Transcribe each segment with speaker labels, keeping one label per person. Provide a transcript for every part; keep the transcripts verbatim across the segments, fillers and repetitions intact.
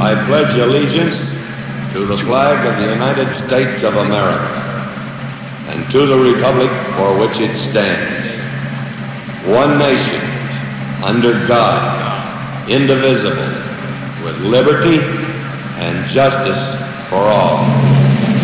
Speaker 1: I pledge allegiance to the flag of the United States of America and to the republic for which it stands, one nation, under God, indivisible, with liberty and justice for all.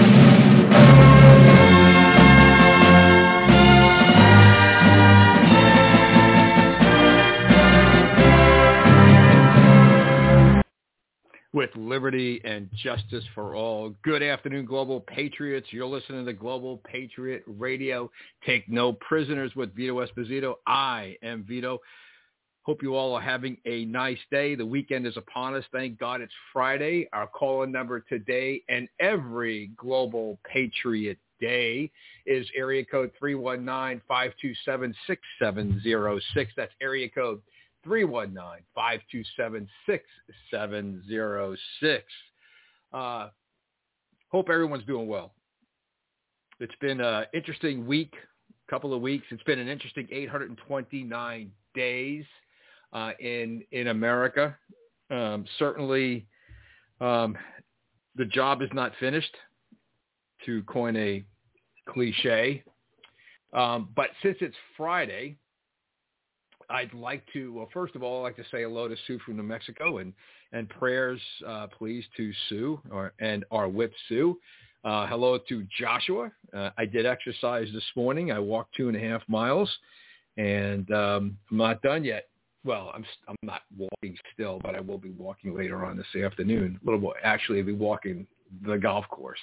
Speaker 2: With liberty and justice for all. Good afternoon, Global Patriots. You're listening to Global Patriot Radio. Take no prisoners with Vito Esposito. I am Vito. Hope you all are having a nice day. The weekend is upon us. Thank God it's Friday. Our call-in number today and every Global Patriot Day is area code three one nine, five two seven, six seven zero six. That's area code three one nine, five two seven, six seven zero six. Uh, hope everyone's doing well. It's been an interesting week, couple of weeks. It's been an interesting eight hundred twenty-nine days uh, in in America. Um, certainly, um, the job is not finished, to coin a cliche. Um, but since it's Friday, I'd like to, well, first of all, I'd like to say hello to Sue from New Mexico and, and prayers, uh, please, to Sue or, and our whip Sue. Uh, hello to Joshua. Uh, I did exercise this morning. I walked two and a half miles, and um, I'm not done yet. Well, I'm I'm not walking still, but I will be walking later on this afternoon. A little more, actually, I'll be walking the golf course.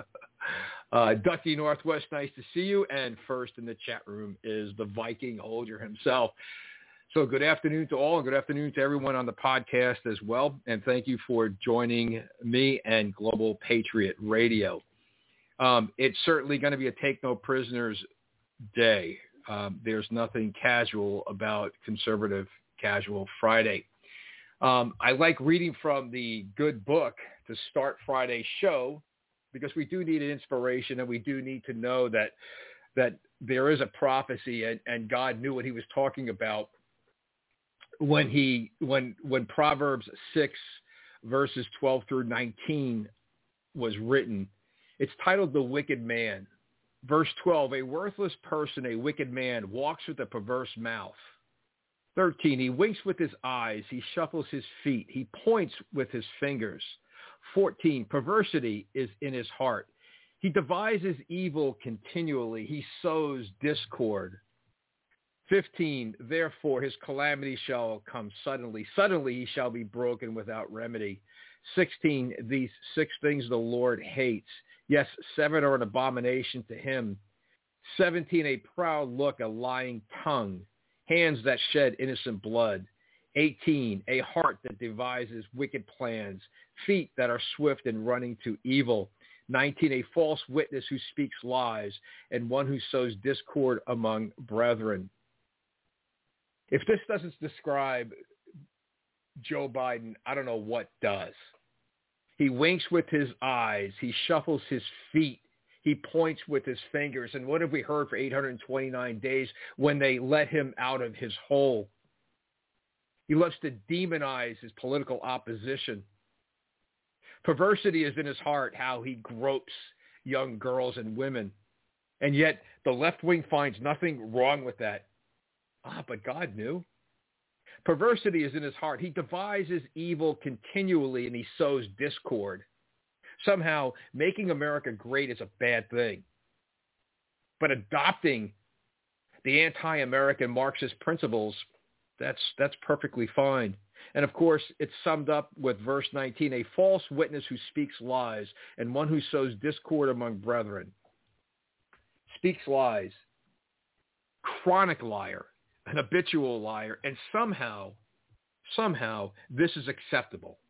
Speaker 2: uh, Ducky Northwest, nice to see you. And first in the chat room is the Viking Holger himself. So good afternoon to all, and good afternoon to everyone on the podcast as well. And thank you for joining me and Global Patriot Radio. Um, it's certainly going to be a Take No Prisoners day. Um, there's nothing casual about Conservative Casual Friday. Um, I like reading from the good book to start Friday's show because we do need an inspiration, and we do need to know that that there is a prophecy, and, and God knew what he was talking about when he when when Proverbs six verses twelve through nineteen was written. It's titled The Wicked Man. Verse twelve, a worthless person, a wicked man, walks with a perverse mouth. thirteen, he winks with his eyes, he shuffles his feet, he points with his fingers. fourteen, perversity is in his heart. He devises evil continually, he sows discord. fifteen, therefore his calamity shall come suddenly. Suddenly he shall be broken without remedy. sixteen, these six things the Lord hates. Yes, seven are an abomination to him. seventeen, a proud look, a lying tongue, hands that shed innocent blood. eighteen, a heart that devises wicked plans, feet that are swift in running to evil. nineteen, a false witness who speaks lies, and one who sows discord among brethren. If this doesn't describe Joe Biden, I don't know what does. He winks with his eyes. He shuffles his feet. He points with his fingers. And what have we heard for eight hundred twenty-nine days when they let him out of his hole? He loves to demonize his political opposition. Perversity is in his heart, how he gropes young girls and women. And yet the left wing finds nothing wrong with that. Ah, but God knew. Perversity is in his heart. He devises evil continually, and he sows discord. Somehow, making America great is a bad thing. But adopting the anti-American Marxist principles, that's that's perfectly fine. And of course, it's summed up with verse nineteen, a false witness who speaks lies, and one who sows discord among brethren. Speaks lies. Chronic liar. An habitual liar, and somehow, somehow, this is acceptable.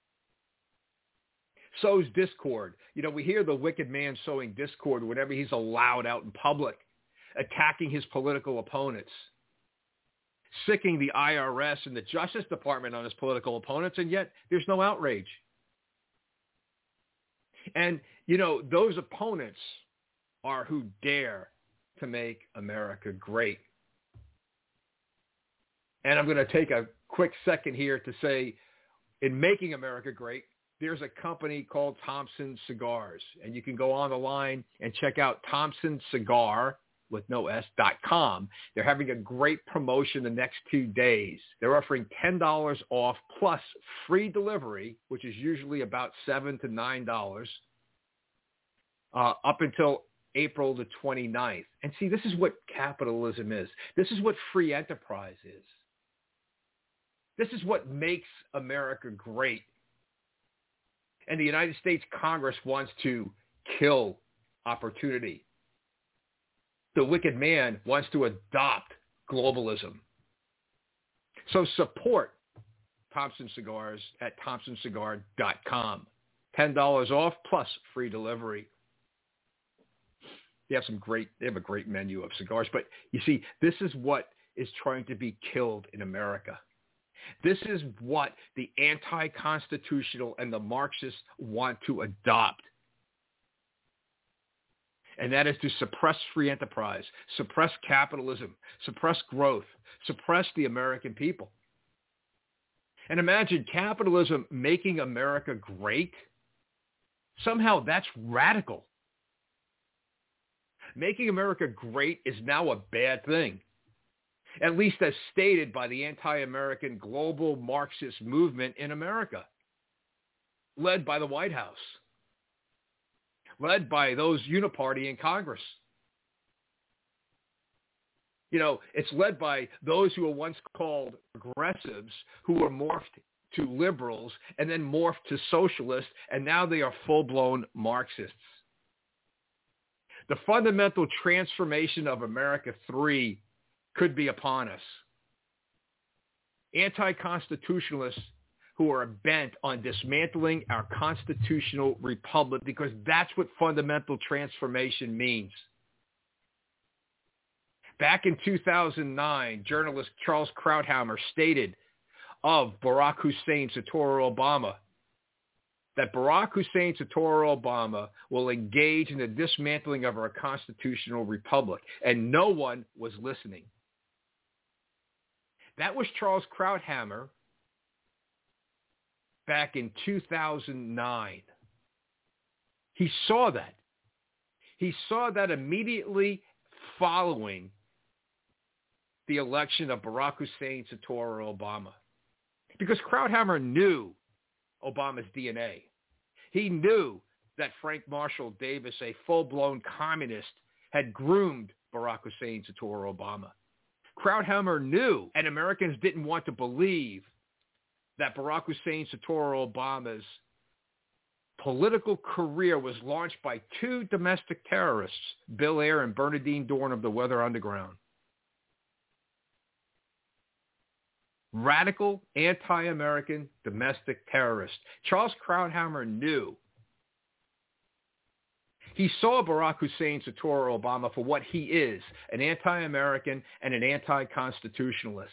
Speaker 2: Sows discord. You know, we hear the wicked man sowing discord whenever he's allowed out in public, attacking his political opponents, sicking the I R S and the Justice Department on his political opponents, and yet there's no outrage. And, you know, those opponents are who dare to make America great. And I'm going to take a quick second here to say, in making America great, there's a company called Thompson Cigars, and you can go on the line and check out Thompson Cigar with no S dot com. They're having a great promotion the next two days. They're offering ten dollars off plus free delivery, which is usually about seven to nine dollars, uh, up until April the twenty-ninth. And see, this is what capitalism is. This is what free enterprise is. This is what makes America great. And the United States Congress wants to kill opportunity. The wicked man wants to adopt globalism. So support Thompson Cigars at thompson cigar dot com. ten dollars off plus free delivery. They have some great, they have a great menu of cigars. But you see, this is what is trying to be killed in America. This is what the anti-constitutional and the Marxists want to adopt. And that is to suppress free enterprise, suppress capitalism, suppress growth, suppress the American people. And imagine capitalism making America great. Somehow that's radical. Making America great is now a bad thing, at least as stated by the anti-American global Marxist movement in America, led by the White House, led by those uniparty in Congress. You know, it's led by those who were once called progressives, who were morphed to liberals and then morphed to socialists, and now they are full-blown Marxists. The fundamental transformation of America three could be upon us. Anti-constitutionalists who are bent on dismantling our constitutional republic, because that's what fundamental transformation means. Back in two thousand nine, journalist Charles Krauthammer stated of Barack Hussein Satoru Obama that Barack Hussein Satoru Obama will engage in the dismantling of our constitutional republic, and no one was listening. That was Charles Krauthammer back in two thousand nine. He saw that. He saw that immediately following the election of Barack Hussein Satoru Obama, because Krauthammer knew Obama's D N A. He knew that Frank Marshall Davis, a full-blown communist, had groomed Barack Hussein Satoru Obama. Krauthammer knew, and Americans didn't want to believe, that Barack Hussein Satoru Obama's political career was launched by two domestic terrorists, Bill Ayre and Bernardine Dorn of the Weather Underground. Radical, anti-American, domestic terrorists. Charles Krauthammer knew. He saw Barack Hussein Satoru Obama for what he is, an anti-American and an anti-constitutionalist.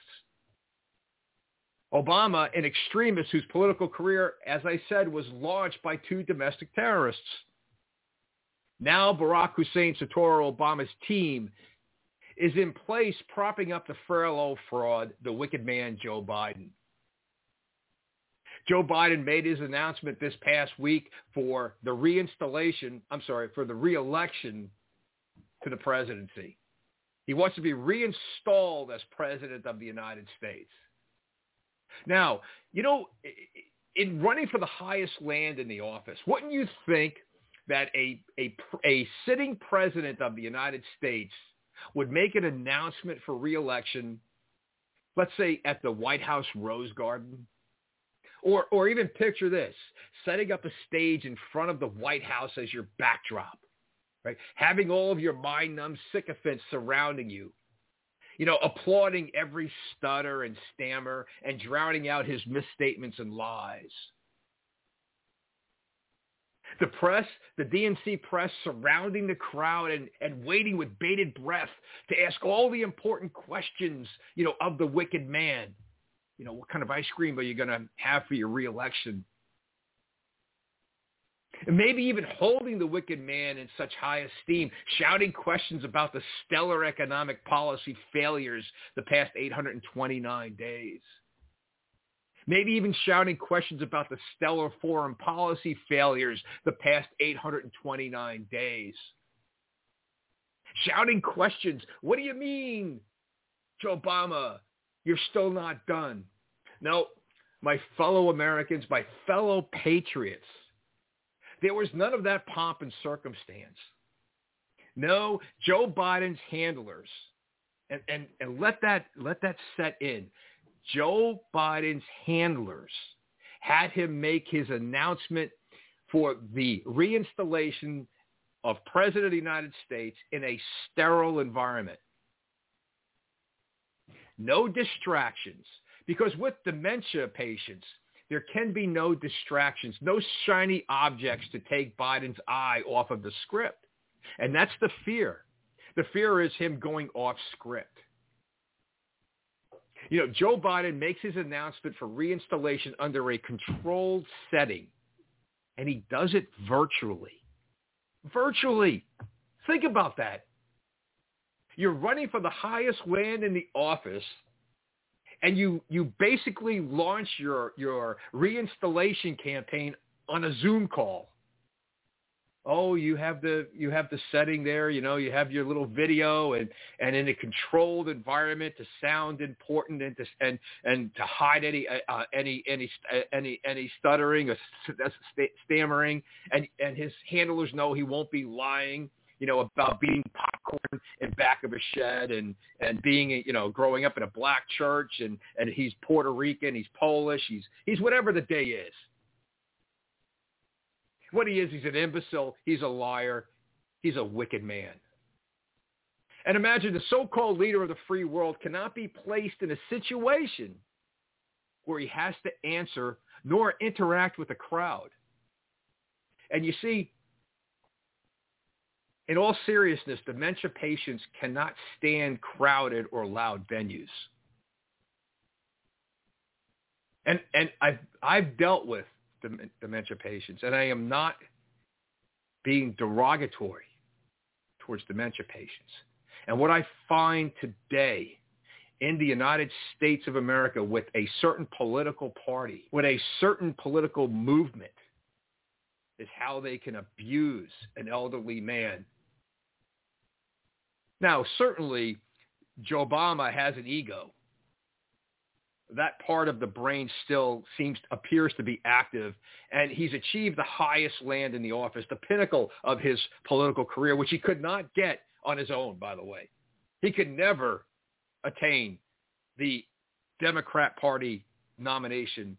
Speaker 2: Obama, an extremist whose political career, as I said, was launched by two domestic terrorists. Now Barack Hussein Satoru Obama's team is in place propping up the frail old fraud, the wicked man, Joe Biden. Joe Biden made his announcement this past week for the reinstallation, I'm sorry, for the re-election to the presidency. He wants to be reinstalled as president of the United States. Now, you know, in running for the highest land in the office, wouldn't you think that a, a, a sitting president of the United States would make an announcement for re-election, let's say at the White House Rose Garden? Or, or even picture this, setting up a stage in front of the White House as your backdrop, right? Having all of your mind-numb sycophants surrounding you, you know, applauding every stutter and stammer and drowning out his misstatements and lies. The press, the D N C press surrounding the crowd and, and waiting with bated breath to ask all the important questions, you know, of the wicked man. You know, what kind of ice cream are you going to have for your reelection? And maybe even holding the wicked man in such high esteem, shouting questions about the stellar economic policy failures the past eight hundred twenty-nine days. Maybe even shouting questions about the stellar foreign policy failures the past eight hundred twenty-nine days. Shouting questions. What do you mean, Joe Obama? You're still not done. No, my fellow Americans, my fellow patriots, there was none of that pomp and circumstance. No, Joe Biden's handlers, and, and, and let that let that set in. Joe Biden's handlers had him make his announcement for the reinstallation of President of the United States in a sterile environment. No distractions, because with dementia patients, there can be no distractions, no shiny objects to take Biden's eye off of the script. And that's the fear. The fear is him going off script. You know, Joe Biden makes his announcement for reinstallation under a controlled setting, and he does it virtually. Virtually. Think about that. You're running for the highest land in the office, and you, you basically launch your, your reinstallation campaign on a Zoom call. Oh, you have the you have the setting there, you know, you have your little video and, and in a controlled environment to sound important and to and and to hide any uh, any any any any stuttering or stammering, and and his handlers know he won't be lying, you know, about being popcorn in back of a shed and and being, you know, growing up in a black church, and and he's Puerto Rican, he's Polish, he's he's whatever the day is. What he is, he's an imbecile, he's a liar, he's a wicked man. And imagine the so-called leader of the free world cannot be placed in a situation where he has to answer nor interact with a crowd. And you see, in all seriousness, dementia patients cannot stand crowded or loud venues. And and I've I've dealt with dementia patients, and I am not being derogatory towards dementia patients. And what I find today in the United States of America with a certain political party, with a certain political movement, is how they can abuse an elderly man. Now, certainly, Joe Obama has an ego. That part of the brain still seems appears to be active, and he's achieved the highest land in the office, the pinnacle of his political career, which he could not get on his own, by the way. He could never attain the Democrat Party nomination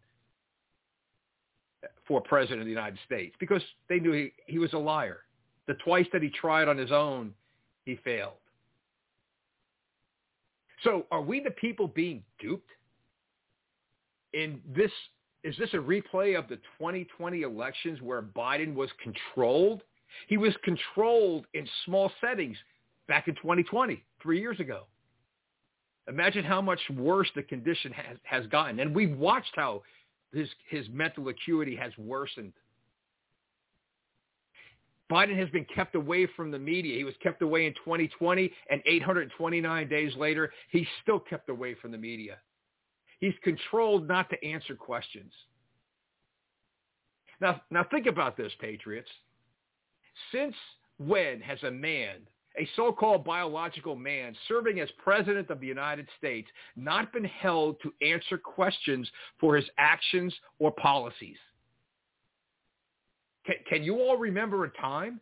Speaker 2: for president of the United States because they knew he, he was a liar. The twice that he tried on his own, he failed. So are we the people being duped? In this, is this a replay of the twenty twenty elections where Biden was controlled? He was controlled in small settings back in twenty twenty, three years ago. Imagine how much worse the condition has, has gotten. And we've watched how his, his mental acuity has worsened. Biden has been kept away from the media. He was kept away in twenty twenty, and eight hundred twenty-nine days later, he's still kept away from the media. He's controlled not to answer questions. Now, now think about this, patriots. Since when has a man, a so-called biological man serving as president of the United States, not been held to answer questions for his actions or policies? Can, can you all remember a time?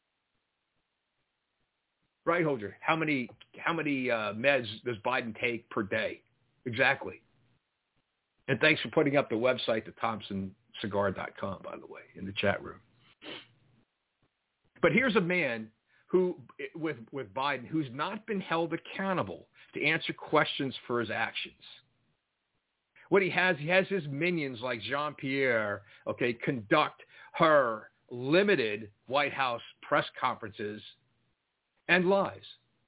Speaker 2: Right, Holger? How many how many uh, meds does Biden take per day? Exactly. And thanks for putting up the website to Thompson Cigar dot com, by the way, in the chat room. But here's a man who, with, with Biden, who's not been held accountable to answer questions for his actions. What he has, he has his minions like Jean-Pierre, okay, conduct her limited White House press conferences and lies.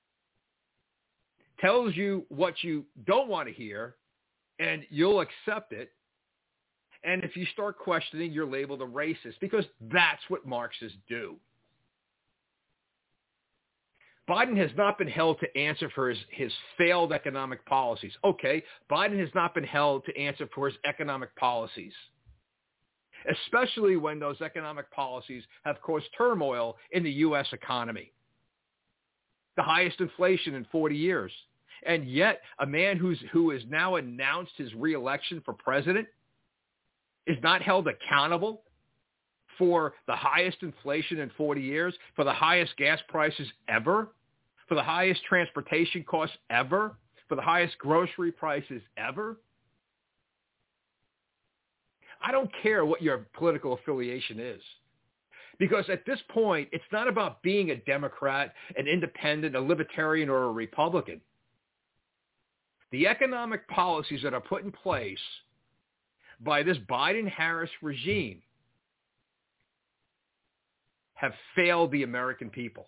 Speaker 2: Tells you what you don't want to hear, and you'll accept it. And if you start questioning, you're labeled a racist because that's what Marxists do. Biden has not been held to answer for his, his failed economic policies. Okay, Biden has not been held to answer for his economic policies, especially when those economic policies have caused turmoil in the U S economy. The highest inflation in forty years. And yet a man who's, who has now announced his reelection for president is not held accountable for the highest inflation in forty years, for the highest gas prices ever, for the highest transportation costs ever, for the highest grocery prices ever. I don't care what your political affiliation is. Because at this point, it's not about being a Democrat, an independent, a libertarian, or a Republican. The economic policies that are put in place by this Biden-Harris regime have failed the American people.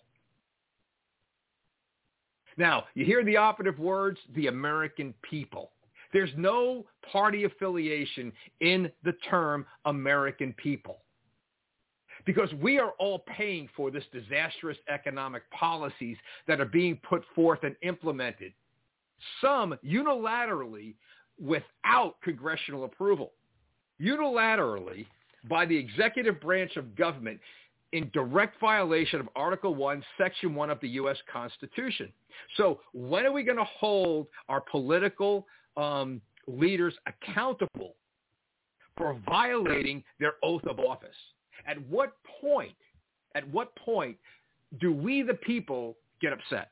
Speaker 2: Now, you hear the operative words, the American people. There's no party affiliation in the term American people, because we are all paying for this disastrous economic policies that are being put forth and implemented, some unilaterally without congressional approval, unilaterally by the executive branch of government in direct violation of Article one, Section one of the U S Constitution. So when are we going to hold our political um, leaders accountable for violating their oath of office? At what point, at what point do we, the people, get upset?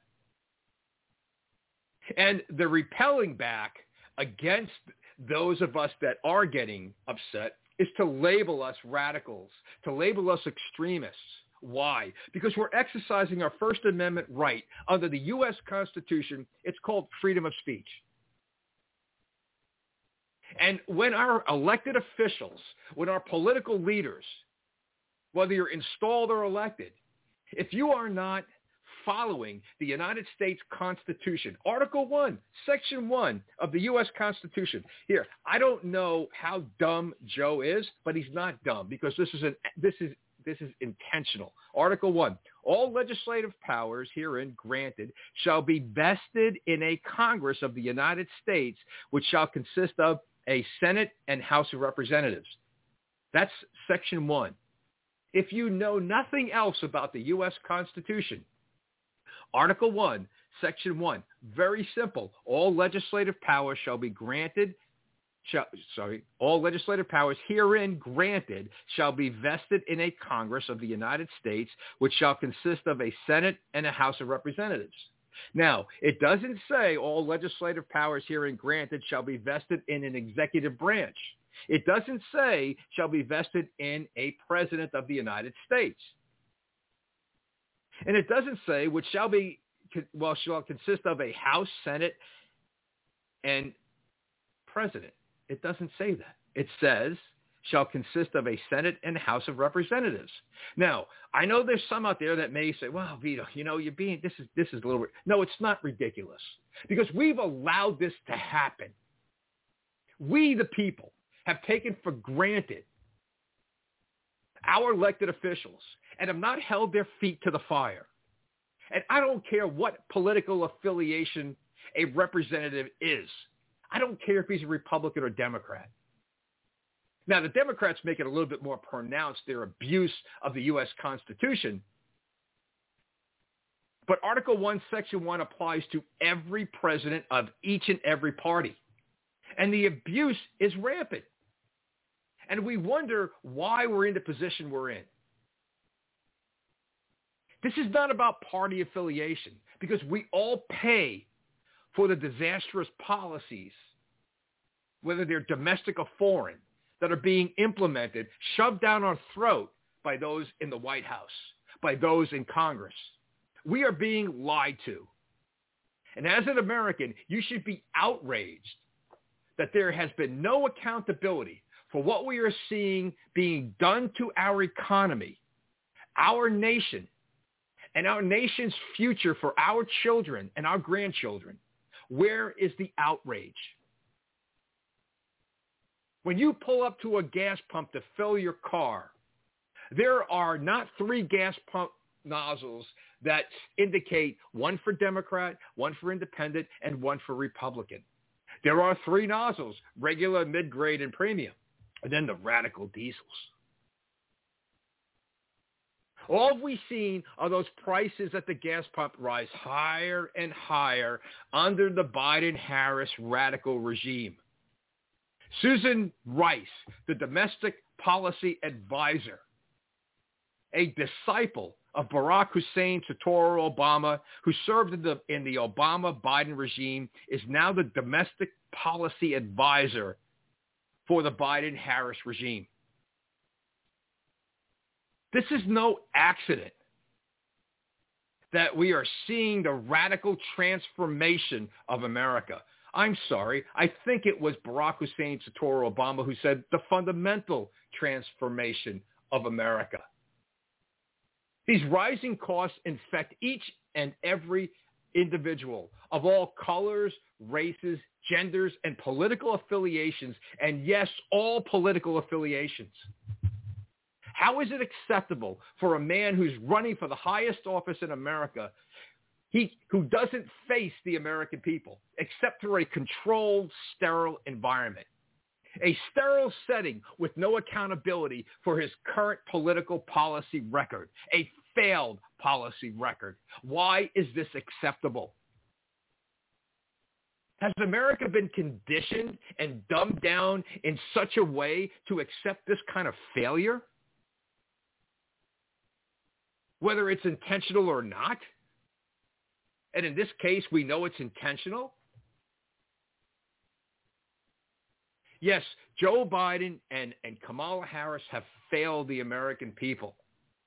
Speaker 2: And the repelling back against those of us that are getting upset is to label us radicals, to label us extremists. Why? Because we're exercising our First Amendment right under the U S Constitution. It's called freedom of speech. And when our elected officials, when our political leaders, whether you're installed or elected, if you are not following the United States Constitution, Article one, Section one of the U S Constitution. Here, I don't know how dumb Joe is, but he's not dumb, because this is an this is this is intentional. Article one, all legislative powers herein granted shall be vested in a Congress of the United States, which shall consist of a Senate and House of Representatives. That's Section one. If you know nothing else about the U S Constitution, Article one, Section one, very simple. All legislative powers shall be granted, shall, sorry, all legislative powers herein granted shall be vested in a Congress of the United States, which shall consist of a Senate and a House of Representatives. Now, it doesn't say all legislative powers herein granted shall be vested in an executive branch. It doesn't say shall be vested in a president of the United States. And it doesn't say which shall be, well, shall consist of a House, Senate, and president. It doesn't say that. It says shall consist of a Senate and House of Representatives. Now, I know there's some out there that may say, well, Vito, you know, you're being, this is, this is a little, no, it's not ridiculous, because we've allowed this to happen. We, the people, have taken for granted our elected officials and have not held their feet to the fire. And I don't care what political affiliation a representative is. I don't care if he's a Republican or Democrat. Now, the Democrats make it a little bit more pronounced, their abuse of the U S Constitution. But Article one, Section one applies to every president of each and every party. And the abuse is rampant. And we wonder why we're in the position we're in. This is not about party affiliation, because we all pay for the disastrous policies, whether they're domestic or foreign, that are being implemented, shoved down our throat by those in the White House, by those in Congress. We are being lied to. And as an American, you should be outraged that there has been no accountability for what we are seeing being done to our economy, our nation, and our nation's future for our children and our grandchildren. Where is the outrage? When you pull up to a gas pump to fill your car, there are not three gas pump nozzles that indicate one for Democrat, one for Independent, and one for Republican. There are three nozzles, regular, mid-grade, and premium, and then the radical diesels. All we've seen are those prices at the gas pump rise higher and higher under the Biden-Harris radical regime. Susan Rice, the domestic policy advisor, a disciple of Barack Hussein Satoru Obama, who served in the, in the Obama-Biden regime, is now the domestic policy advisor for the Biden-Harris regime. This is no accident that we are seeing the radical transformation of America. I'm sorry, I think it was Barack Hussein Satoru Obama who said the fundamental transformation of America. These rising costs infect each and every individual of all colors, races, genders, and political affiliations, and yes, all political affiliations. How is it acceptable for a man who's running for the highest office in America, he, who doesn't face the American people, except through a controlled, sterile environment? A sterile setting with no accountability for his current political policy record, a failed policy record. Why is this acceptable? Has America been conditioned and dumbed down in such a way to accept this kind of failure? Whether it's intentional or not. And in this case, we know it's intentional. Yes, Joe Biden and, and Kamala Harris have failed the American people.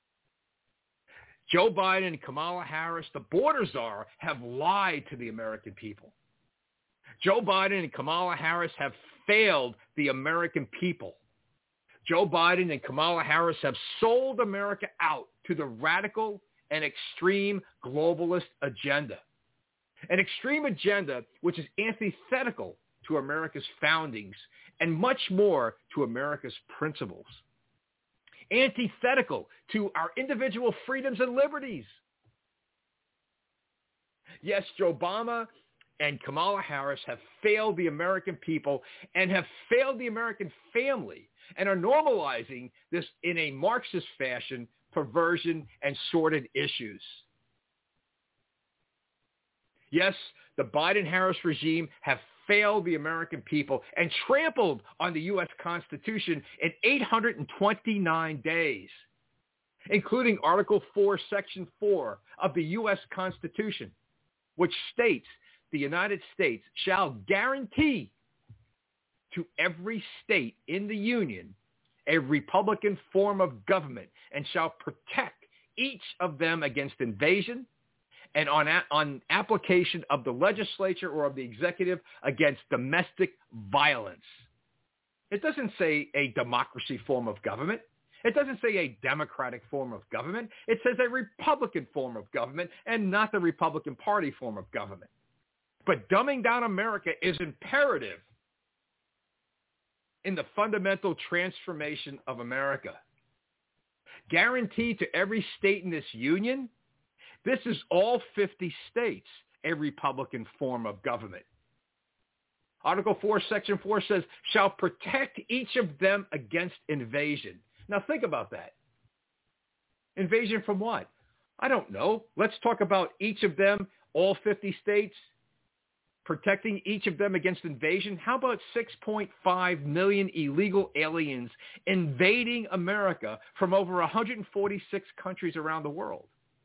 Speaker 2: Joe Biden and Kamala Harris, the border czar, have lied to the American people. Joe Biden and Kamala Harris have failed the American people. Joe Biden and Kamala Harris have sold America out to the radical and extreme globalist agenda. An extreme agenda which is antithetical to America's foundings and much more to America's principles. Antithetical to our individual freedoms and liberties. Yes, Joe Obama and Kamala Harris have failed the American people and have failed the American family and are normalizing this in a Marxist fashion, perversion, and sordid issues. Yes, the Biden-Harris regime have failed the American people and trampled on the U S Constitution in eight hundred twenty-nine days, including Article four, Section four of the U S Constitution, which states the United States shall guarantee to every state in the Union a Republican form of government and shall protect each of them against invasion and on, a- on application of the legislature or of the executive against domestic violence. It doesn't say a democracy form of government. It doesn't say a democratic form of government. It says a Republican form of government and not the Republican Party form of government. But dumbing down America is imperative in the fundamental transformation of America. Guaranteed to every state in this union, this is all fifty states, a Republican form of government. Article four, Section four says, shall protect each of them against invasion. Now think about that. Invasion from what? I don't know. Let's talk about each of them, all fifty states, protecting each of them against invasion. How about six point five million illegal aliens invading America from over one hundred forty-six countries around the world?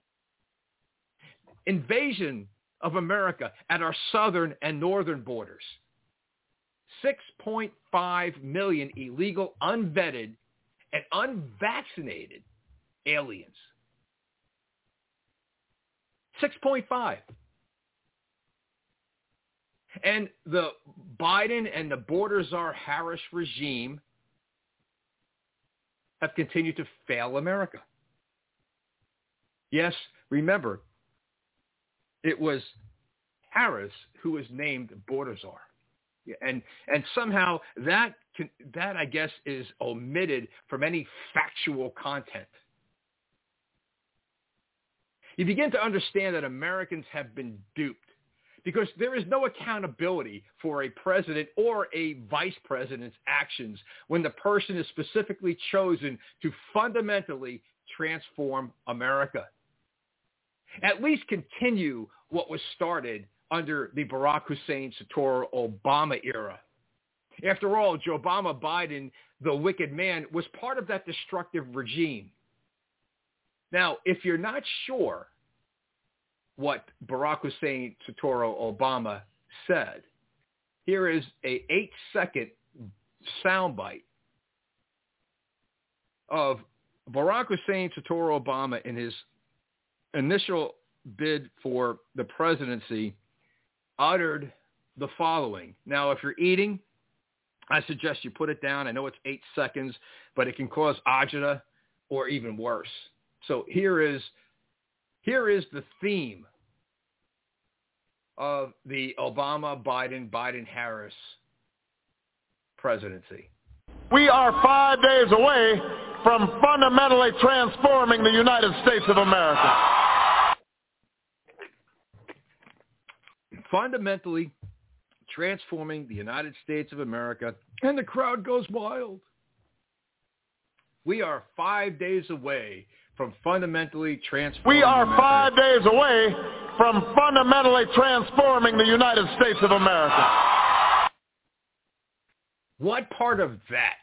Speaker 2: Invasion of America at our southern and northern borders. six point five million illegal, unvetted, and unvaccinated aliens. six point five. And the Biden and the border czar Harris regime have continued to fail America. Yes, remember, it was Harris who was named border czar. And and somehow that can, that I guess is omitted from any factual content. you begin to understand that Americans have been duped because there is no accountability for a president or a vice president's actions when the person is specifically chosen to fundamentally transform America. At least continue what was started under the Barack Hussein Soetoro Obama era. After all, Joe Obama Biden, the wicked man, was part of that destructive regime. Now, if you're not sure what Barack Hussein Soetoro Obama said, here is a eight-second soundbite of Barack Hussein Soetoro Obama in his initial bid for the presidency uttered the following. Now, if you're eating, I suggest you put it down. I know it's eight seconds, but it can cause agita or even worse. So here is here is the theme of the Obama, Biden, Biden-Harris presidency.
Speaker 3: We are five days away from fundamentally transforming the United States of America.
Speaker 2: Fundamentally transforming the United States of America, and the crowd goes wild. We are five days away from fundamentally transforming
Speaker 3: We are
Speaker 2: America.
Speaker 3: five days away from fundamentally transforming the United States of America.
Speaker 2: What part of that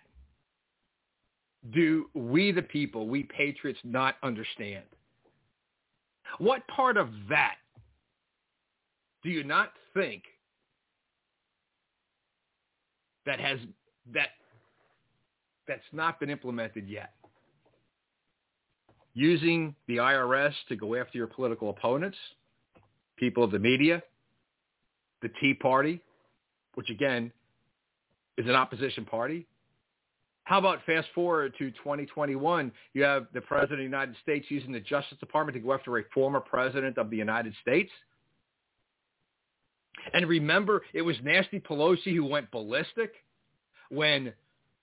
Speaker 2: do we, the people, we patriots, not understand? What part of that do you not think that has that that's not been implemented yet? Using the I R S to go after your political opponents, people of the media, the Tea Party, which again is an opposition party. How about fast forward to twenty twenty-one? You have the President of the United States using the Justice Department to go after a former president of the United States. And remember, it was Nancy Pelosi who went ballistic when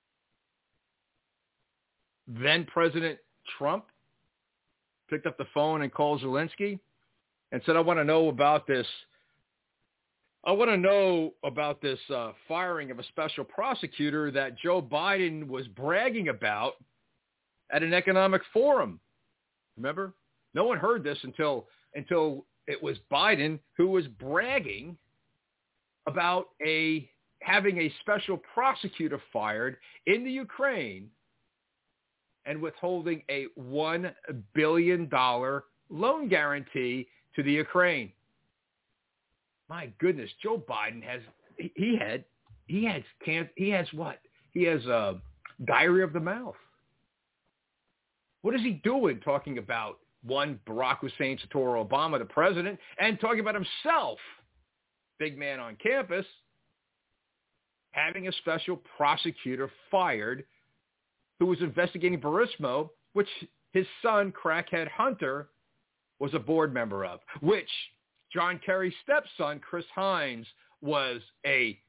Speaker 2: then President Trump picked up the phone and called Zelensky and said, I want to know about this. I want to know about this uh, firing of a special prosecutor that Joe Biden was bragging about at an economic forum. Remember? No one heard this until until it was Biden who was bragging about a having a special prosecutor fired in the Ukraine and withholding a one billion dollars loan guarantee to the Ukraine. My goodness, Joe Biden has he had he has can't he has what? He has a diarrhea of the mouth. What is he doing talking about one Barack Hussein Soetoro Obama, the president, and talking about himself, big man on campus, having a special prosecutor fired who was investigating Burisma, which his son, crackhead Hunter, was a board member of, which John Kerry's stepson, Chris Hines, was a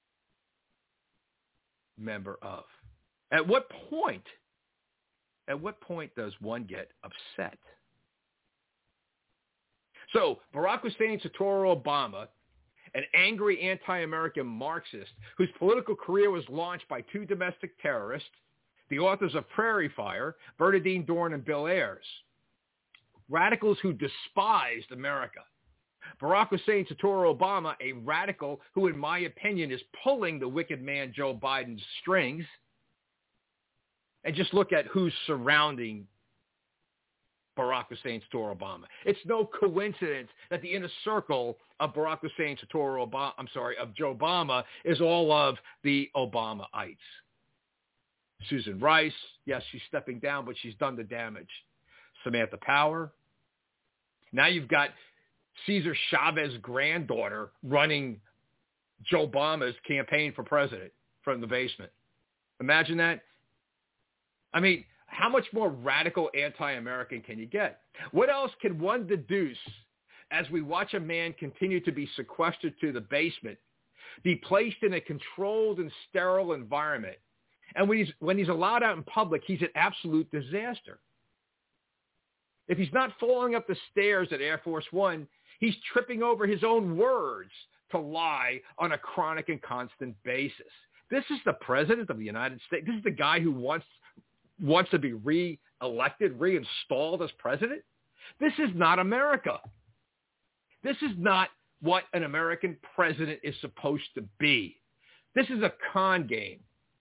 Speaker 2: member of. At what point, at what point does one get upset? So Barack Hussein Soetoro Obama, an angry anti-American Marxist whose political career was launched by two domestic terrorists, the authors of Prairie Fire, Bernardine Dohrn and Bill Ayers, radicals who despised America. Barack Hussein Soetoro Obama, a radical who, in my opinion, is pulling the wicked man Joe Biden's strings. And just look at who's surrounding Barack Hussein Soetoro Obama. It's no coincidence that the inner circle of Barack Hussein Soetoro Obama, I'm sorry, of Joe Obama is all of the Obamaites. Susan Rice, yes, she's stepping down, but she's done the damage. Samantha Power. Now you've got Cesar Chavez's granddaughter running Joe Obama's campaign for president from the basement. Imagine that. I mean, how much more radical anti-American can you get? What else can one deduce as we watch a man continue to be sequestered to the basement, be placed in a controlled and sterile environment, and when he's when he's allowed out in public, he's an absolute disaster? If he's not falling up the stairs at Air Force One, he's tripping over his own words to lie on a chronic and constant basis. This is the president of the United States. This is the guy who wants wants to be re-elected, reinstalled as president. This is not America. This is not what an American president is supposed to be. This is a con game.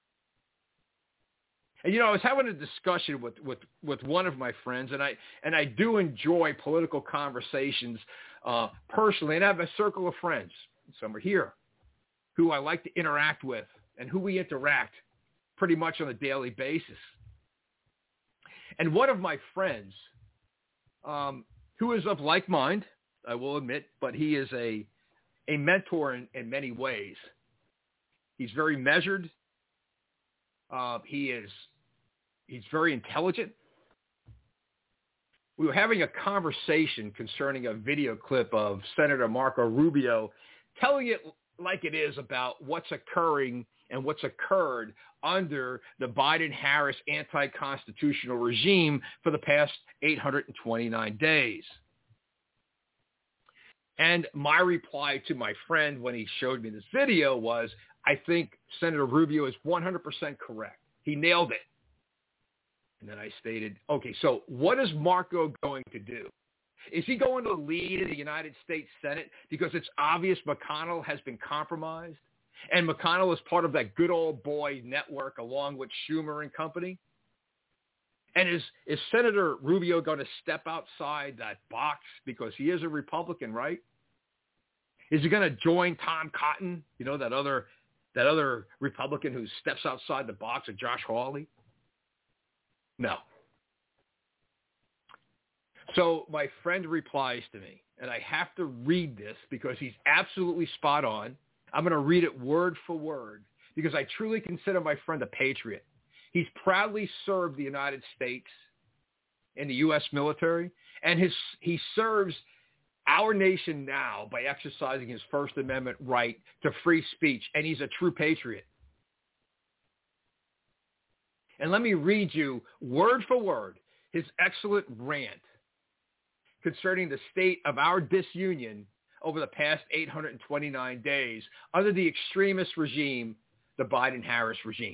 Speaker 2: And, you know, I was having a discussion with, with, with one of my friends, and I and I do enjoy political conversations uh, personally, and I have a circle of friends, some are here, who I like to interact with and who we interact pretty much on a daily basis. And one of my friends, um, who is of like mind, I will admit, but he is a a mentor in, in many ways. He's very measured. Uh, he is he's very intelligent. We were having a conversation concerning a video clip of Senator Marco Rubio telling it like it is about what's occurring and what's occurred under the Biden-Harris anti-constitutional regime for the past eight hundred twenty-nine days. And my reply to my friend when he showed me this video was, I think Senator Rubio is one hundred percent correct. He nailed it. And then I stated, okay, so what is Marco going to do? Is he going to lead the United States Senate because it's obvious McConnell has been compromised? And McConnell is part of that good old boy network along with Schumer and company? And is, is Senator Rubio going to step outside that box because he is a Republican, right? Is he going to join Tom Cotton, you know, that other that other Republican who steps outside the box, of Josh Hawley? No. So my friend replies to me, and I have to read this because he's absolutely spot on. I'm going to read it word for word because I truly consider my friend a patriot. He's proudly served the United States in the U S military, and his he serves our nation now by exercising his First Amendment right to free speech, and he's a true patriot. And let me read you word for word his excellent rant concerning the state of our disunion over the past eight hundred twenty-nine days under the extremist regime, the Biden-Harris regime.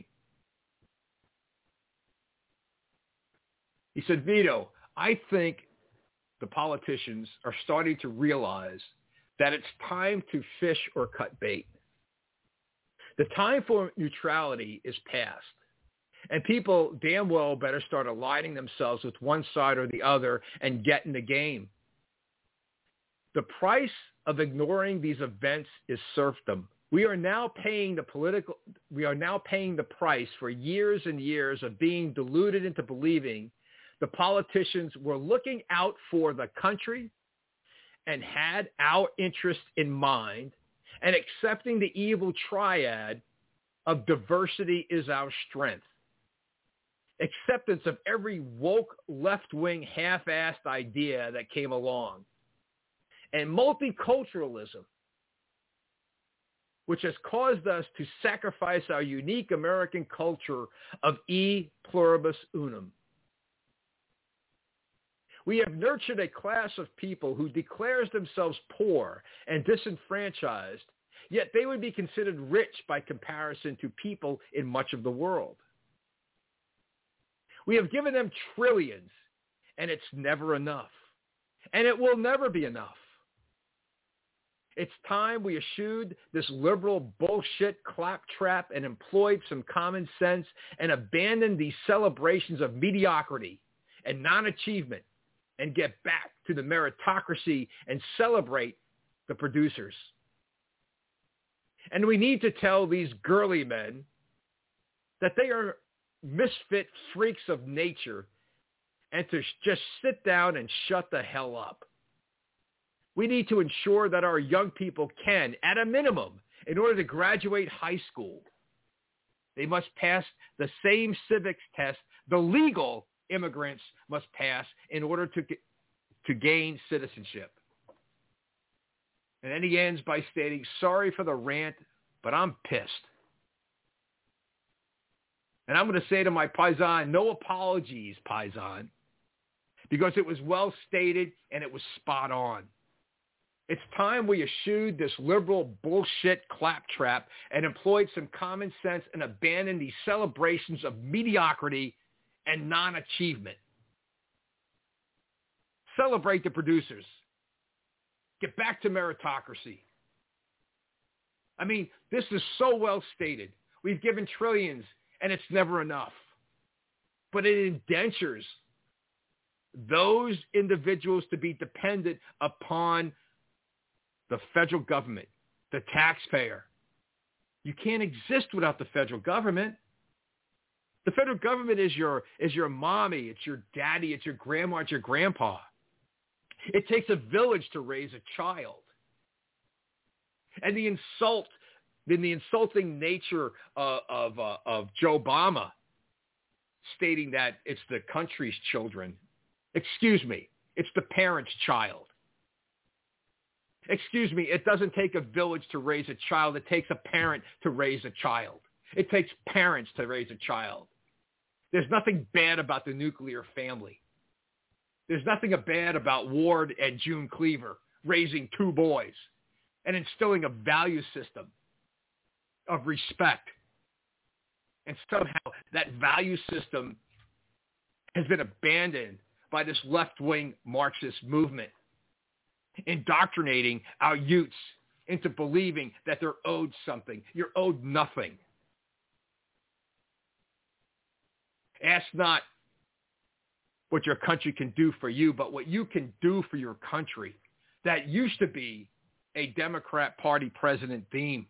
Speaker 2: He said, Vito, I think the politicians are starting to realize that it's time to fish or cut bait. The time for neutrality is past. And people damn well better start aligning themselves with one side or the other and get in the game. The price of ignoring these events is serfdom. We are now paying the political, we are now paying the price for years and years of being deluded into believing the politicians were looking out for the country and had our interest in mind and accepting the evil triad of diversity is our strength. Acceptance of every woke left-wing half-assed idea that came along. And multiculturalism, which has caused us to sacrifice our unique American culture of e pluribus unum. We have nurtured a class of people who declares themselves poor and disenfranchised, yet they would be considered rich by comparison to people in much of the world. We have given them trillions, and it's never enough. And it will never be enough. It's time we eschewed this liberal bullshit claptrap and employed some common sense and abandoned these celebrations of mediocrity and non-achievement and get back to the meritocracy and celebrate the producers. And we need to tell these girly men that they are misfit freaks of nature and to just sit down and shut the hell up. We need to ensure that our young people can, at a minimum, in order to graduate high school, they must pass the same civics test the legal immigrants must pass in order to to gain citizenship. And then he ends by stating, sorry for the rant, but I'm pissed. And I'm going to say to my paisan, no apologies, paisan. because it was well stated and it was spot on. It's time we eschewed this liberal bullshit claptrap and employed some common sense and abandoned these celebrations of mediocrity and non-achievement. Celebrate the producers. Get back to meritocracy. I mean, this is so well stated. We've given trillions, and it's never enough. But it indentures those individuals to be dependent upon the federal government, the taxpayer. You can't exist without the federal government. The federal government is your is your mommy, it's your daddy, it's your grandma, it's your grandpa. It takes a village to raise a child. And the insult, in the insulting nature uh, of uh, of Joe Obama, stating that it's the country's children. Excuse me, it's the parent's child. Excuse me, it doesn't take a village to raise a child. It takes a parent to raise a child. It takes parents to raise a child. There's nothing bad about the nuclear family. There's nothing bad about Ward and June Cleaver raising two boys and instilling a value system of respect. And somehow that value system has been abandoned by this left-wing Marxist movement, indoctrinating our youths into believing that they're owed something. You're owed nothing. Ask not what your country can do for you, but what you can do for your country. That used to be a Democrat Party president theme.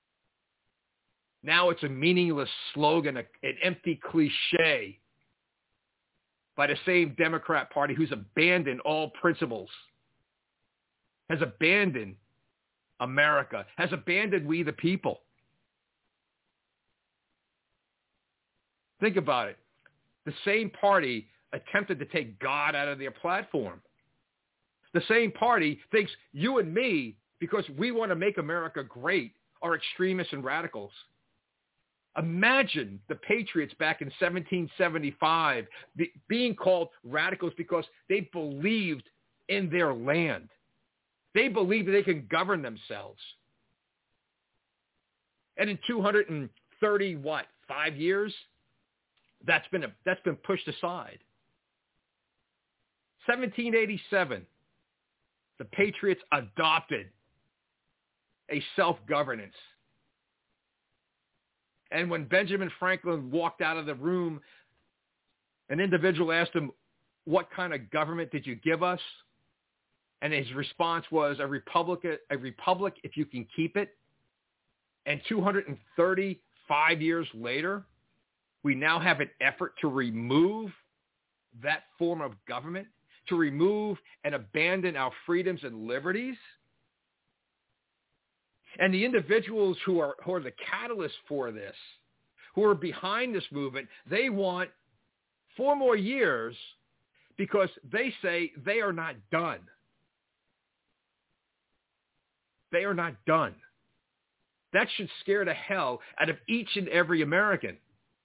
Speaker 2: Now it's a meaningless slogan, a, an empty cliche by the same Democrat Party who's abandoned all principles, has abandoned America, has abandoned we the people. Think about it. The same party attempted to take God out of their platform. The same party thinks you and me, because we want to make America great, are extremists and radicals. Imagine the patriots back in seventeen seventy-five be, being called radicals because they believed in their land. They believed that they can govern themselves. And in two hundred thirty, what, five years, that's been a, that's been pushed aside. seventeen eighty-seven, the patriots adopted a self-governance. And when Benjamin Franklin walked out of the room, an individual asked him, "What kind of government did you give us?" And his response was, a republic, a republic if you can keep it. And two hundred thirty-five years later, we now have an effort to remove that form of government, to remove and abandon our freedoms and liberties. And the individuals who are, who are the catalyst for this, who are behind this movement, they want four more years because they say they are not done. They are not done. That should scare the hell out of each and every American.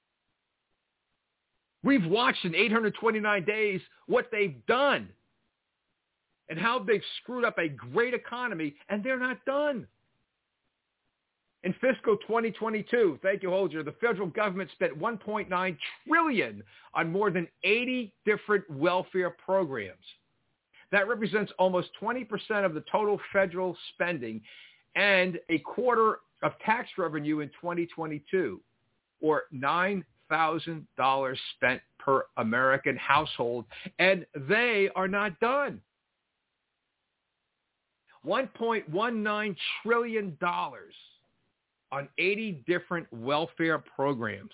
Speaker 2: We've watched in eight hundred twenty-nine days what they've done and how they've screwed up a great economy, and they're not done. In fiscal twenty twenty-two, thank you, Holger, the federal government spent one point nine trillion dollars on more than eighty different welfare programs. That represents almost twenty percent of the total federal spending and a quarter of tax revenue in twenty twenty-two, or nine thousand dollars spent per American household, and they are not done. one point one nine trillion dollars on eighty different welfare programs.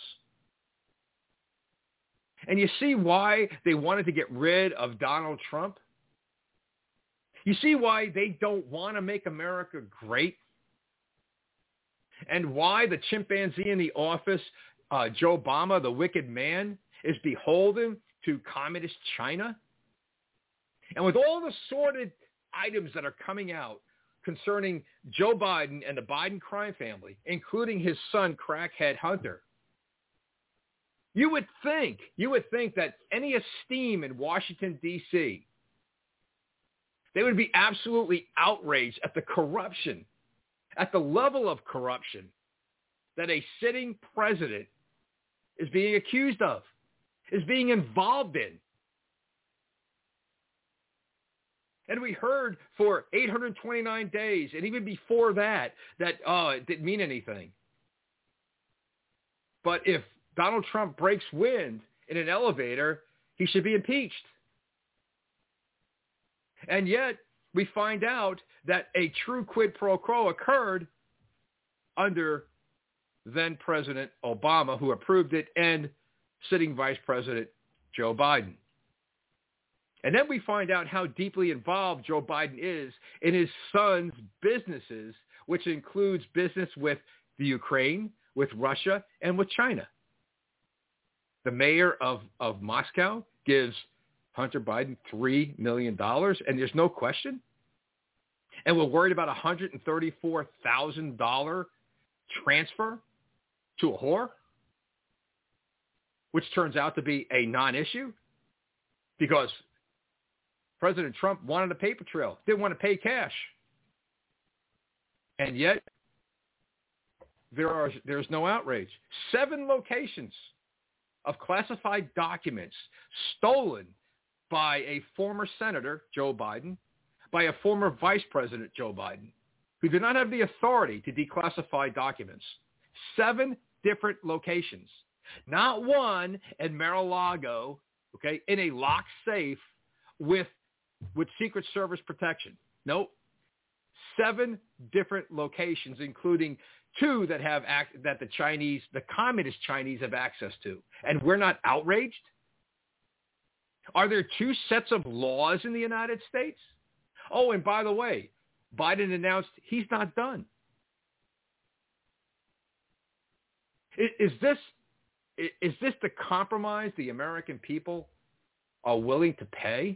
Speaker 2: And you see why they wanted to get rid of Donald Trump? You see why they don't want to make America great? And why the chimpanzee in the office, uh, Joe Obama, the wicked man, is beholden to communist China? And with all the sordid items that are coming out concerning Joe Biden and the Biden crime family, including his son, crackhead Hunter, You would think, you would think that any esteem in Washington, D C, they would be absolutely outraged at the corruption, at the level of corruption that a sitting president is being accused of, is being involved in. And we heard for eight hundred twenty-nine days, and even before that, that, oh, it didn't mean anything. But if Donald Trump breaks wind in an elevator, he should be impeached. And yet, we find out that a true quid pro quo occurred under then-President Obama, who approved it, and sitting Vice President Joe Biden. And then we find out how deeply involved Joe Biden is in his son's businesses, which includes business with the Ukraine, with Russia, and with China. The mayor of, of Moscow gives Hunter Biden three million dollars, and there's no question. And we're worried about a one hundred thirty-four thousand dollars transfer to a whore, which turns out to be a non-issue because President Trump wanted a paper trail, didn't want to pay cash. And yet, there are there's no outrage. Seven locations of classified documents stolen by a former senator, Joe Biden, by a former vice president, Joe Biden, who did not have the authority to declassify documents. Seven different locations. Not one in Mar-a-Lago, okay, in a locked safe with with Secret Service protection. Nope. Seven different locations, including two that have act, that the Chinese, the communist Chinese have access to. And we're not outraged? Are there two sets of laws in the United States? Oh, and by the way, Biden announced he's not done. Is, is this is this the compromise the American people are willing to pay?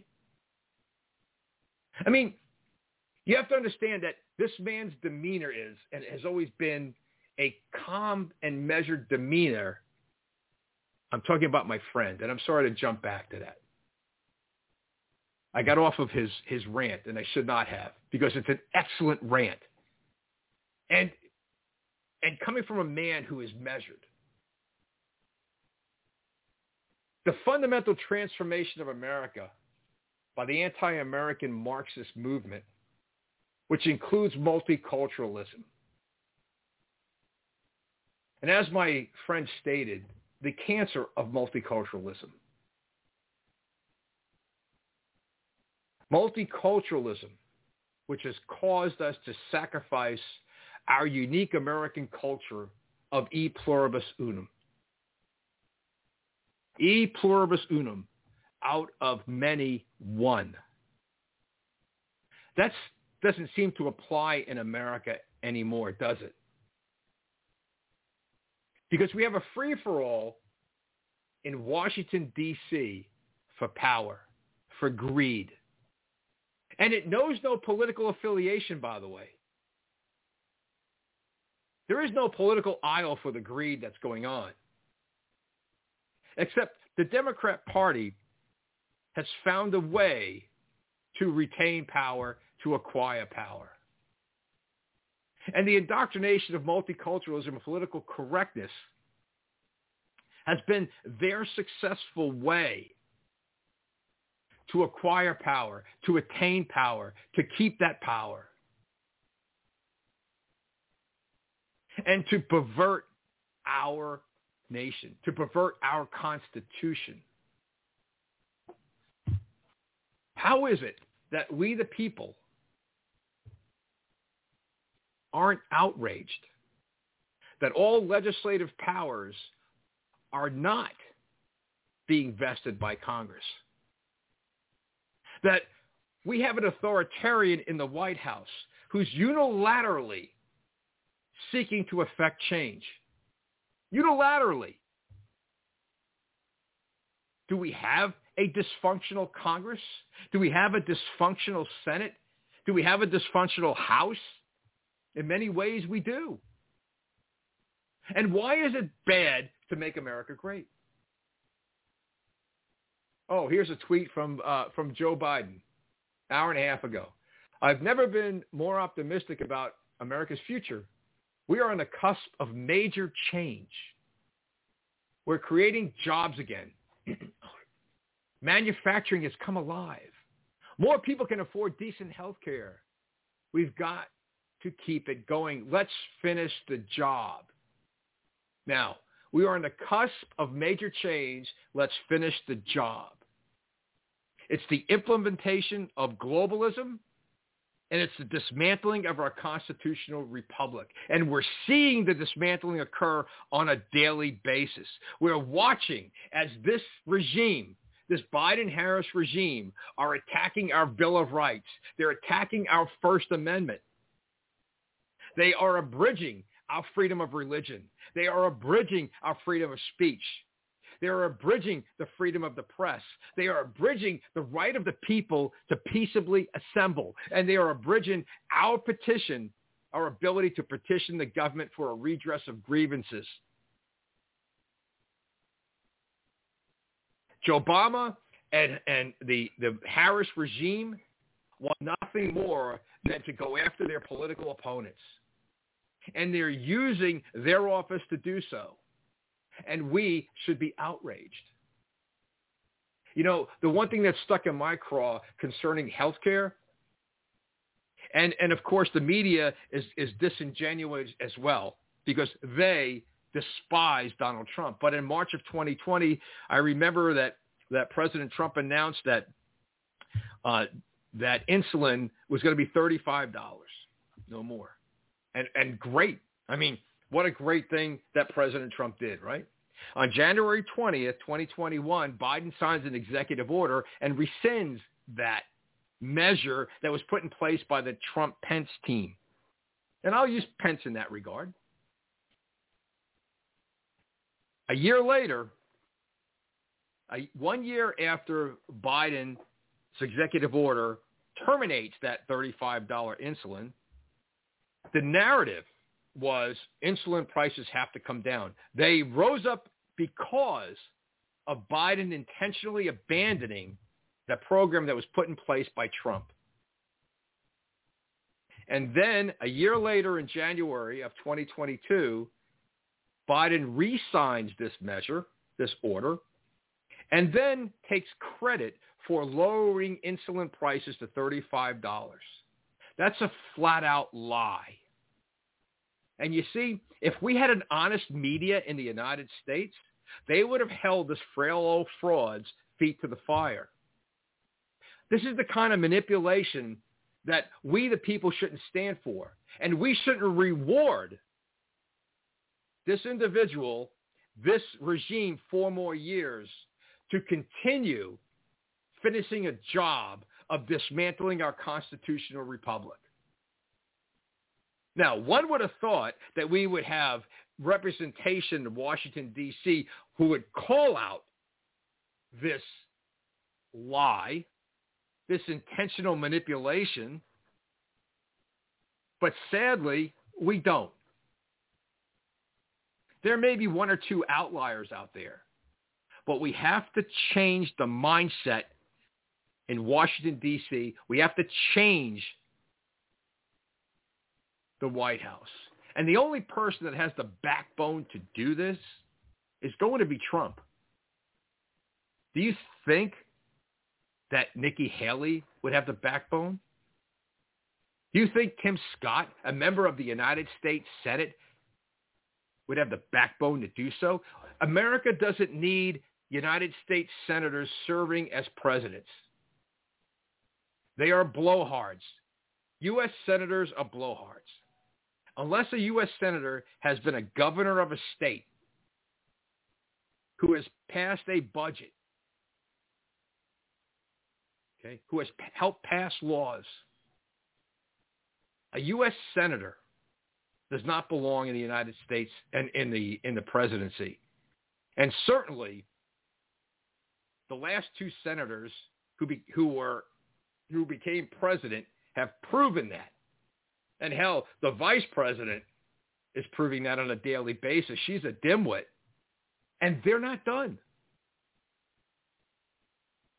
Speaker 2: I mean, you have to understand that this man's demeanor is, and has always been, a calm and measured demeanor. I'm talking about my friend, and I'm sorry to jump back to that. I got off of his, his rant, and I should not have, because it's an excellent rant. And, and coming from a man who is measured. The fundamental transformation of America by the anti-American Marxist movement, which includes multiculturalism. And as my friend stated, the cancer of multiculturalism. Multiculturalism, which has caused us to sacrifice our unique American culture of e pluribus unum. E pluribus unum, out of many, one. That doesn't seem to apply in America anymore, does it? Because we have a free-for-all in Washington, D C for power, for greed. And it knows no political affiliation, by the way. There is no political aisle for the greed that's going on. Except the Democrat Party has found a way to retain power, to acquire power. And the indoctrination of multiculturalism and political correctness has been their successful way to acquire power, to attain power, to keep that power, and to pervert our nation, to pervert our Constitution. How is it that we, the people, aren't outraged that all legislative powers are not being vested by Congress? That we have an authoritarian in the White House who's unilaterally seeking to effect change. Unilaterally. Do we have a dysfunctional Congress? Do we have a dysfunctional Senate? Do we have a dysfunctional House? In many ways, we do. And why is it bad to make America great? Oh, here's a tweet from uh, from Joe Biden, hour and a half ago. I've never been more optimistic about America's future. We are on the cusp of major change. We're creating jobs again. Manufacturing has come alive. More people can afford decent health care. We've got to keep it going. Let's finish the job. Now, we are on the cusp of major change. Let's finish the job. It's the implementation of globalism, and it's the dismantling of our constitutional republic. And we're seeing the dismantling occur on a daily basis. We're watching as this regime, this Biden-Harris regime, are attacking our Bill of Rights. They're attacking our First Amendment. They are abridging our freedom of religion. They are abridging our freedom of speech. They are abridging the freedom of the press. They are abridging the right of the people to peaceably assemble. And they are abridging our petition, our ability to petition the government for a redress of grievances. Joe Obama and, and the, the Harris regime want nothing more than to go after their political opponents. And they're using their office to do so. And we should be outraged. You know, the one thing that's stuck in my craw concerning health care, and, and of course the media is, is disingenuous as well, because they despise Donald Trump. But in March of twenty twenty, I remember that, that President Trump announced that uh, that insulin was going to be thirty-five dollars, no more. And and great. I mean, what a great thing that President Trump did, right? On January twentieth, twenty twenty-one, Biden signs an executive order and rescinds that measure that was put in place by the Trump-Pence team. And I'll use Pence in that regard. A year later, a, one year after Biden's executive order terminates that thirty-five dollars insulin, the narrative was insulin prices have to come down. They rose up because of Biden intentionally abandoning the program that was put in place by Trump. And then a year later in January of twenty twenty-two, Biden re-signs this measure, this order, and then takes credit for lowering insulin prices to thirty-five dollars. That's a flat-out lie. And you see, if we had an honest media in the United States, they would have held this frail old fraud's feet to the fire. This is the kind of manipulation that we, the people, shouldn't stand for. And we shouldn't reward this individual, this regime, four more years to continue finishing a job of dismantling our constitutional republic. Now, one would have thought that we would have representation in Washington, D C who would call out this lie, this intentional manipulation, but sadly, we don't. There may be one or two outliers out there, but we have to change the mindset in Washington, D C We have to change the White House. And the only person that has the backbone to do this is going to be Trump. Do you think that Nikki Haley would have the backbone? Do you think Tim Scott, a member of the United States Senate, would have the backbone to do so? America doesn't need United States senators serving as presidents. They are blowhards. U S senators are blowhards. Unless a U S senator has been a governor of a state who has passed a budget, okay, who has p- helped pass laws, a U S senator does not belong in the United States and in the in the presidency. And certainly, the last two senators who be, who were who became president have proven that. And hell, the vice president is proving that on a daily basis. She's a dimwit. And they're not done.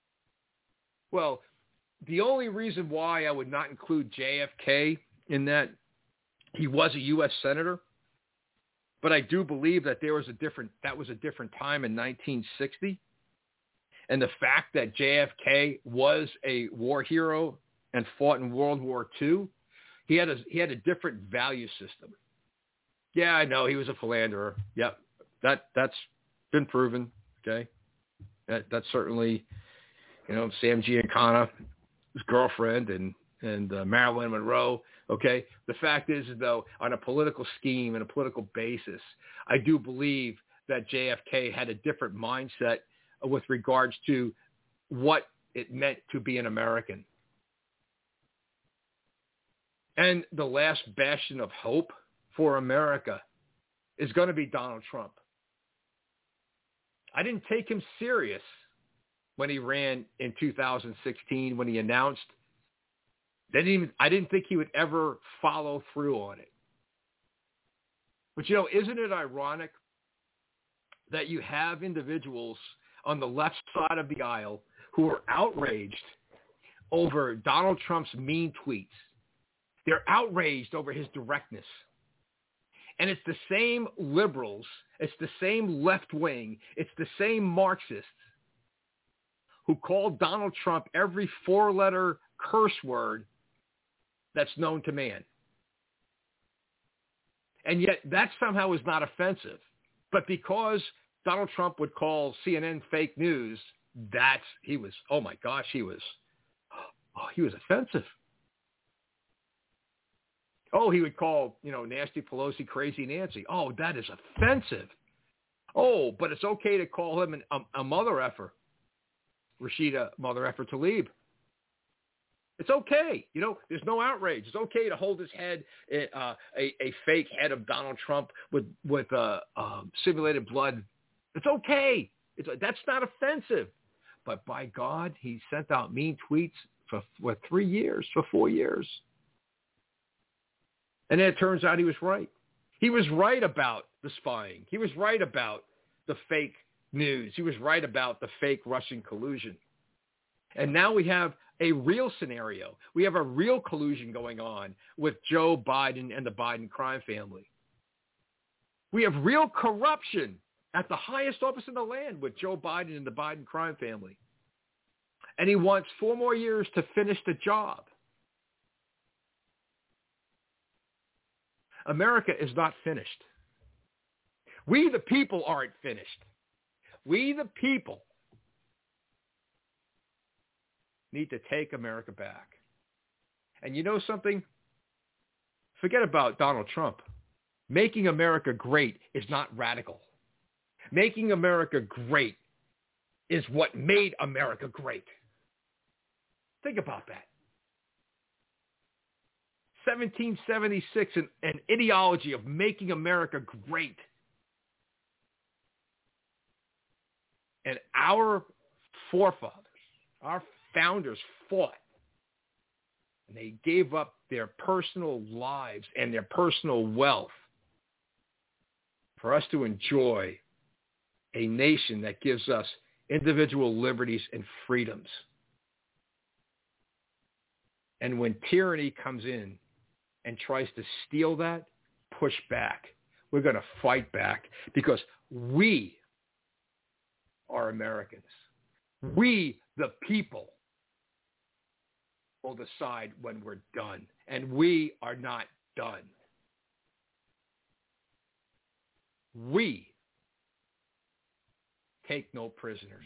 Speaker 2: Well, the only reason why I would not include J F K in that, he was a U S senator, but I do believe that there was a different, that was a different time in nineteen sixty. And the fact that J F K was a war hero and fought in World War Two, he had a, he had a different value system. Yeah, I know he was a philanderer. Yep. That, that's been proven. Okay. That, that's certainly, you know, Sam Giancana, his girlfriend, and, and uh, Marilyn Monroe. Okay. The fact is, though, on a political scheme and a political basis, I do believe that J F K had a different mindset with regards to what it meant to be an American. And the last bastion of hope for America is going to be Donald Trump. I didn't take him serious when he ran in two thousand sixteen, when he announced. They didn't even, I didn't think he would ever follow through on it. But, you know, isn't it ironic that you have individuals on the left side of the aisle who are outraged over Donald Trump's mean tweets? They're outraged over his directness. And it's the same liberals, it's the same left wing, it's the same Marxists who call Donald Trump every four-letter curse word that's known to man. And yet that somehow is not offensive. But because Donald Trump would call C N N fake news, that's, he was, oh my gosh, he was, oh, he was offensive. Oh, he would call, you know, Nasty Pelosi Crazy Nancy. Oh, that is offensive. Oh, but it's okay to call him an, a, a mother effer, Rashida Mother Effer Tlaib. It's okay. You know, there's no outrage. It's okay to hold his head, uh, a, a fake head of Donald Trump with, with uh, um, simulated blood. It's okay. It's, that's not offensive. But by God, he sent out mean tweets for, for three years, for four years. And then it turns out he was right. He was right about the spying. He was right about the fake news. He was right about the fake Russian collusion. And now we have a real scenario. We have a real collusion going on with Joe Biden and the Biden crime family. We have real corruption at the highest office in the land with Joe Biden and the Biden crime family. And he wants four more years to finish the job. America is not finished. We, the people, aren't finished. We, the people, need to take America back. And you know something? Forget about Donald Trump. Making America great is not radical. Making America great is what made America great. Think about that. seventeen seventy-six, an, an ideology of making America great. And our forefathers, our founders fought. And they gave up their personal lives and their personal wealth for us to enjoy a nation that gives us individual liberties and freedoms. And when tyranny comes in and tries to steal that, push back. We're going to fight back because we are Americans. We, the people, will decide when we're done. And we are not done. We take no prisoners.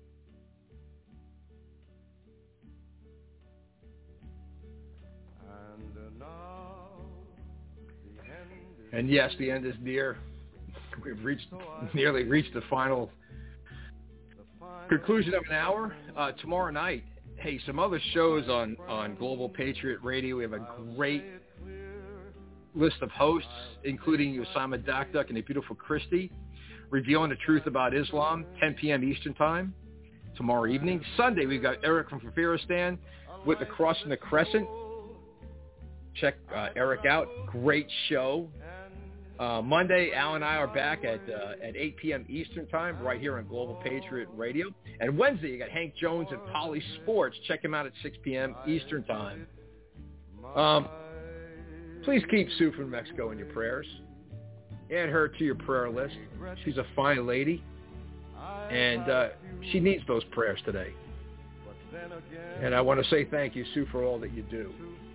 Speaker 2: And yes, the end is near. We've reached, nearly reached the final conclusion of an hour. Uh, tomorrow night, hey, some other shows on, on Global Patriot Radio. We have a great list of hosts, including Osama Dakduk and a beautiful Christy, revealing the truth about Islam, ten p.m. Eastern Time, tomorrow evening. Sunday, we've got Eric from Fafiristan with the Crossing the Crescent. Check uh, Eric out. Great show. Uh, Monday, Al and I are back at uh, at eight p.m. Eastern Time right here on Global Patriot Radio. And Wednesday, you got Hank Jones and Polly Sports. Check him out at six p.m. Eastern Time. Um, please keep Sue from Mexico in your prayers. Add her to your prayer list. She's a fine lady, and uh, she needs those prayers today. And I want to say thank you, Sue, for all that you do.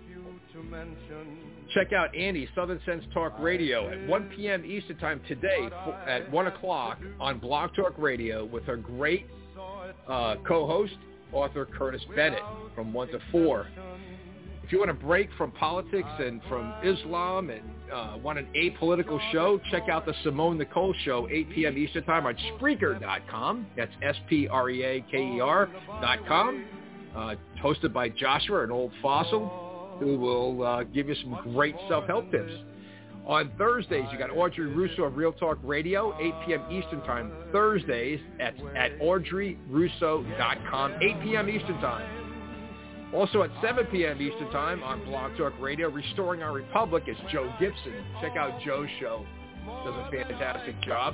Speaker 2: Check out Andy, Southern Sense Talk Radio, at one p.m. Eastern Time today at one o'clock on Blog Talk Radio with her great uh, co-host, author Curtis Bennett, from one to four. If you want a break from politics and from Islam and uh, want an apolitical show, check out the Simone Nicole Show, eight p.m. Eastern Time on Spreaker dot com. That's S P R E A K E R dot com. Uh, hosted by Joshua, an old fossil, who will uh, give you some great self-help tips. On Thursdays, you got Audrey Russo of Real Talk Radio, eight p.m. Eastern Time. Thursdays at, at Audrey Russo dot com, eight p.m. Eastern Time. Also at seven p.m. Eastern Time on Blog Talk Radio, Restoring Our Republic, is Joe Gibson. Check out Joe's show. Does a fantastic job.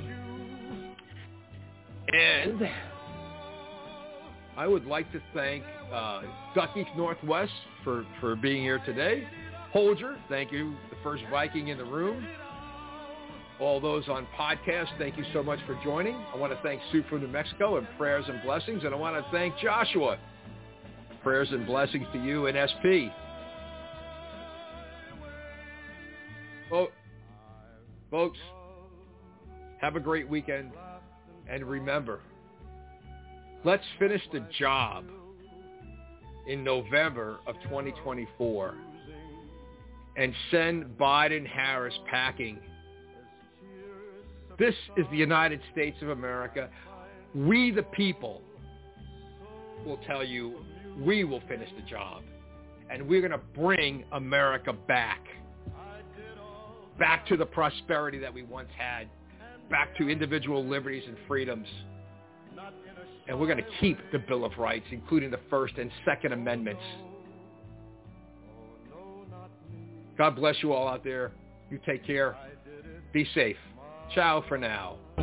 Speaker 2: And I would like to thank uh, Ducky Northwest for, for being here today. Holger, thank you, the first Viking in the room. All those on podcast, thank you so much for joining. I want to thank Sue from New Mexico and prayers and blessings. And I want to thank Joshua. Prayers and blessings to you and S P. Well, folks, have a great weekend. And remember, let's finish the job in November of twenty twenty-four and send Biden-Harris packing. This is the United States of America. We, the people, will tell you we will finish the job. And we're going to bring America back. Back to the prosperity that we once had. Back to individual liberties and freedoms. And we're going to keep the Bill of Rights, including the First and Second Amendments. God bless you all out there. You take care. Be safe. Ciao for now.
Speaker 4: For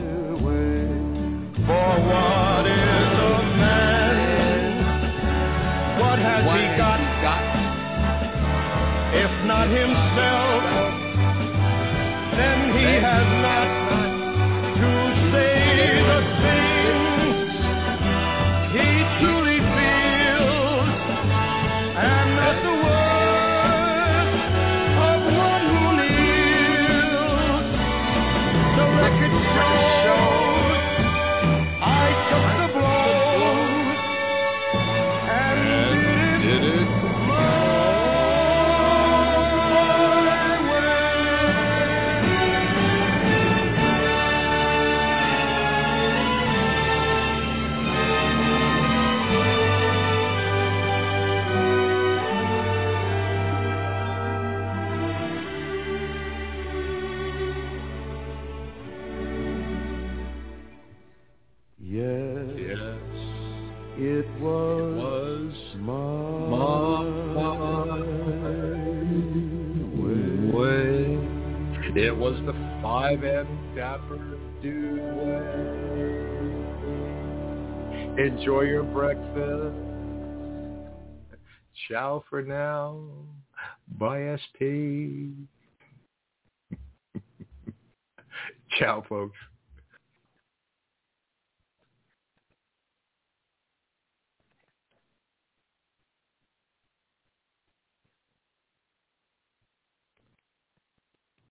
Speaker 4: what is a man? What has
Speaker 2: What
Speaker 4: he
Speaker 2: has
Speaker 4: got?
Speaker 2: he got?
Speaker 4: If not himself, then he has not to say the things he truly feels, and that the words of one who kneels. The record shows I took the blows and did it my way. Yes,
Speaker 2: Yes,
Speaker 4: it was,
Speaker 2: was
Speaker 4: my,
Speaker 2: my way. It was the five M Dapper Duet. Enjoy your breakfast. Ciao for now. Bye, S P. Ciao, folks.